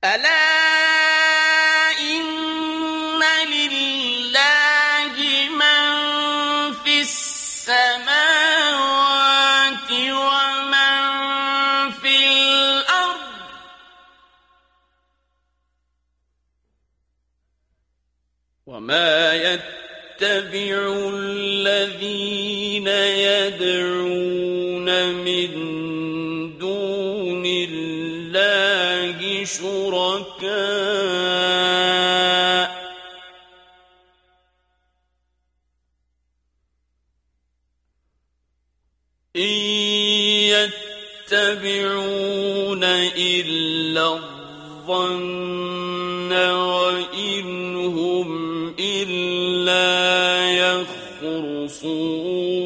ألا إن لله من في السماوات ومن في الأرض وما يتبع الذين يدعون من دون الله شركاء إن يتبعون إلا الظن وإن هم إلا يخرصون